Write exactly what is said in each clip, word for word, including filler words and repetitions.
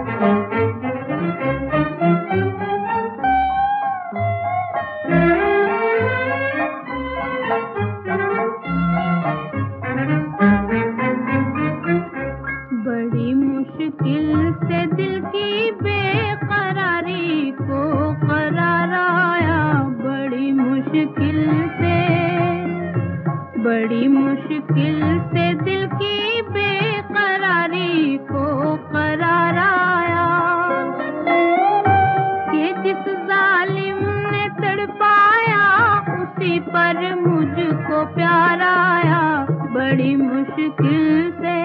बड़ी मुश्किल से दिल की बेकरारी को करार आया, बड़ी मुश्किल से बड़ी मुश्किल से दिल की बेकरारी को करार आया, कि जिस जालिम ने तड़पाया उसी पर मुझको प्यार आया। बड़ी मुश्किल से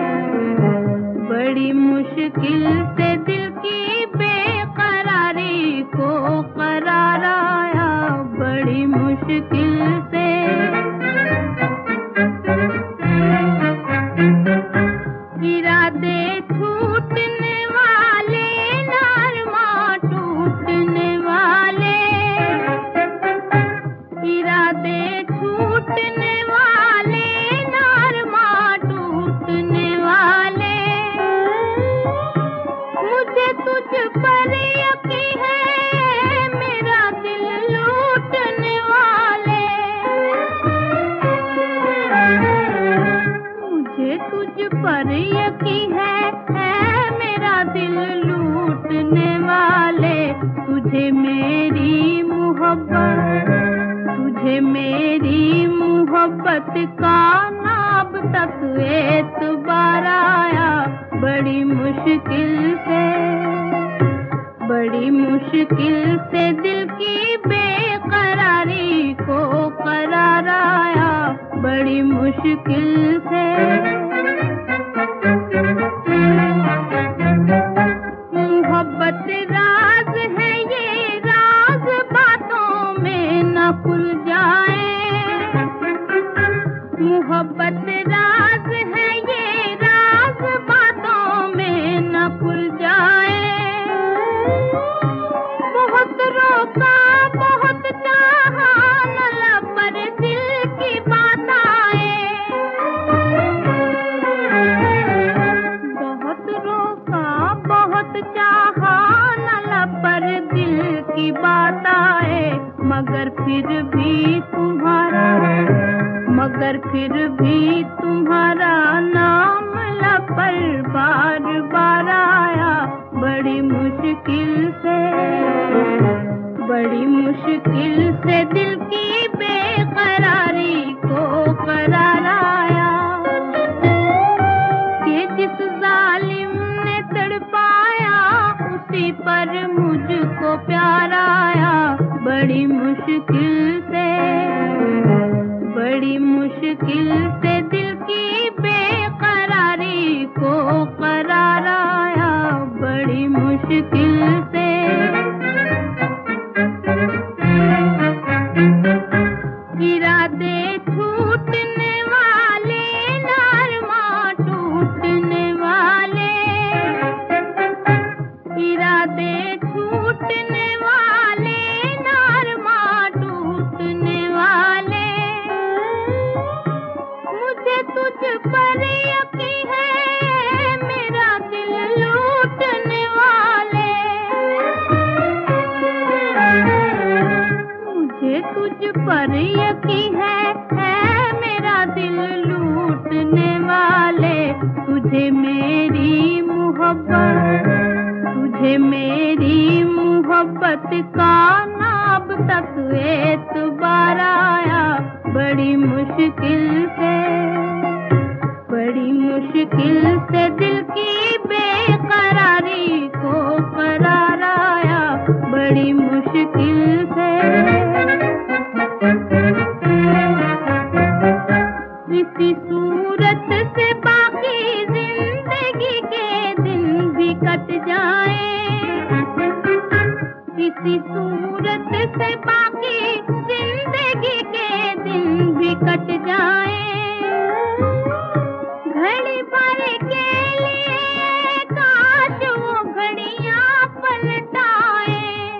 बड़ी मुश्किल से दिल की बेकरारी को करार आया, बड़ी मुश्किल से। इरादे छूटने वाले अरमां टूटने वाले, इरादे छूटने वाले अरमां टूटने वाले, मुझे तुझ पर यकीन है मेरा दिल लूटने वाले, मुझे तुझ पर यकीन है, है मेरा दिल लूटने वाले। तुझे मेरी मोहब्बत तुझे मेरी मोहब्बत का नाब तक एतबार आया, बड़ी मुश्किल से बड़ी मुश्किल से दिल की बेकरारी को करार आया, बड़ी मुश्किल से। मोहब्बत राज है ये, राज बातों में न खुल जाए, मोहब्बत राज है ये, राज बातों में न खुल जाए। बहुत रोका बहुत चाहा न लब पर दिल की बात आए, बहुत रोका बहुत चाहा न लब पर दिल की बात आए, मगर फिर भी तुम्हारा मगर फिर भी तुम्हारा नाम लब पर बार बार आया, बड़ी मुश्किल से बड़ी मुश्किल से दिल की बेकरारी को करार आया, कि जिस जालिम ने तड़पाया उसी पर मुझको प्यार आया, बड़ी मुश्किल से बड़ी मुश्किल से दिल की बेकरारी को करार आया, बड़ी मुश्किल से। इरादे छूटने वाले अरमां टूटने वाले, इरादे छूटने वाले अरमां टूटने वाले, मुझे तुझ पर यकीन है मेरा दिल लूटने वाले, मुझे तुझ पर यकीन है, है मेरा दिल लूटने वाले। तुझे मेरी मोहब्बत तुझे मेरी मोहब्बत का नाब तक एतबार आया, बड़ी मुश्किल से बड़ी मुश्किल से दिल की बेकरारी को करार आया, बड़ी मुश्किल से। किसी सूरत से बाकी जिंदगी के दिन भी कट जाए, किसी सूरत से बाकी जिंदगी के दिन भी कट जाए, घड़ी भर के लिए काश वो घड़ियां पलटाए,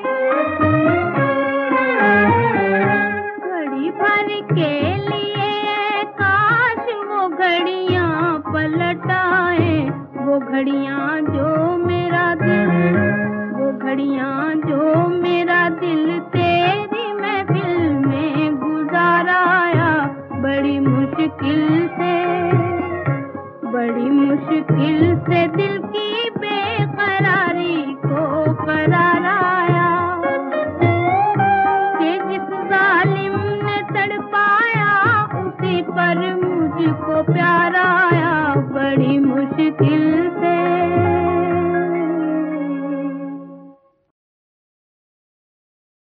घड़ी भर के लिए काश वो घड़ियां पलटाए, वो घड़ियां जो मेरा घड़ियां जो मेरा दिल तेरी महफिल में गुजाराया, बड़ी मुश्किल से बड़ी मुश्किल से दिल की बेकरारी को करार आया, कि जिस जालिम ने तड़पाया उसी पर मुझको प्यारा